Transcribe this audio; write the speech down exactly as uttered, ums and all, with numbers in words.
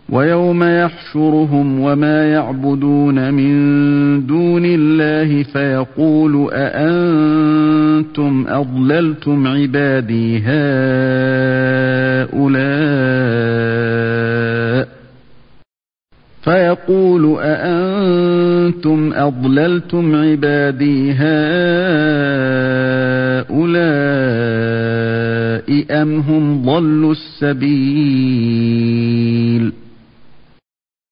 ويوم يحشرهم وما يعبدون من دون الله فيقول أأنتم أضللتم عبادي هؤلاء فيقول أأنتم أضللتم عبادي هؤلاء أم هم ضلوا السبيل